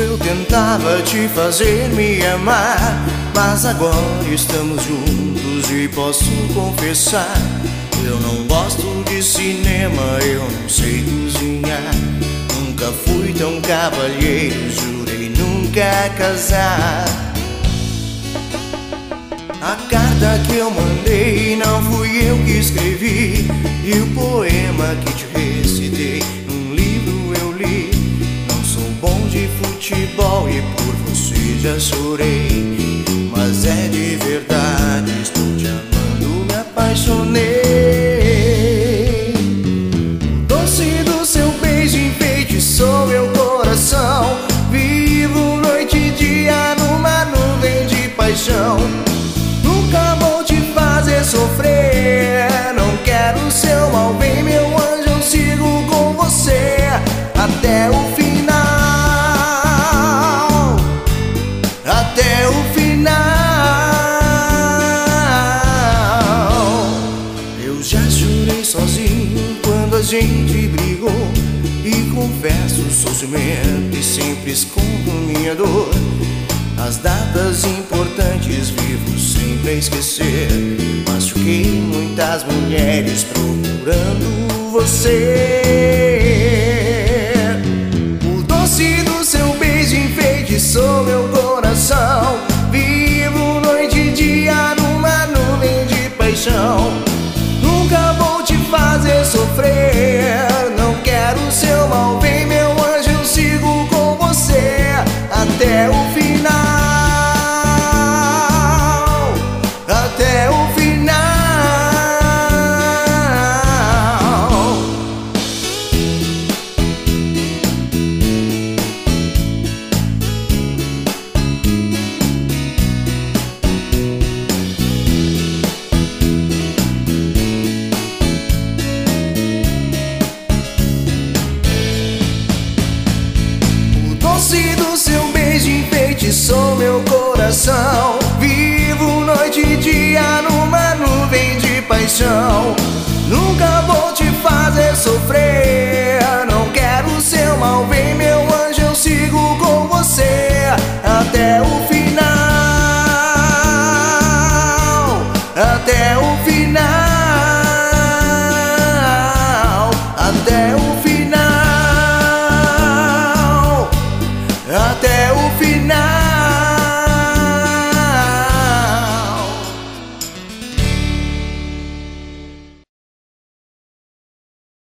eu tentava te fazer me amar, mas agora estamos juntos e posso confessar: eu não gosto de cinema, eu não sei cozinhar. Nunca fui tão cavalheiro, jurei nunca casar. A carta que eu mandei não fui eu que escrevi, e o poema que te recitei num livro eu li. Não sou bom de futebol e por você já chorei, mas é de verdade, estou te amando, me apaixonei. O doce do seu beijo enfeitiçou meu coração. Vivo noite e dia numa nuvem de paixão. Nunca vou te fazer sofrer, não quero seu mal bem, meu anjo, eu sigo com você até o final, até o final. Eu já chorei sozinho quando a gente brigou, e confesso, sou ciumento e sempre escondo minha dor. As datas importantes vivo sempre a esquecer. Machuquei muitas mulheres procurando você.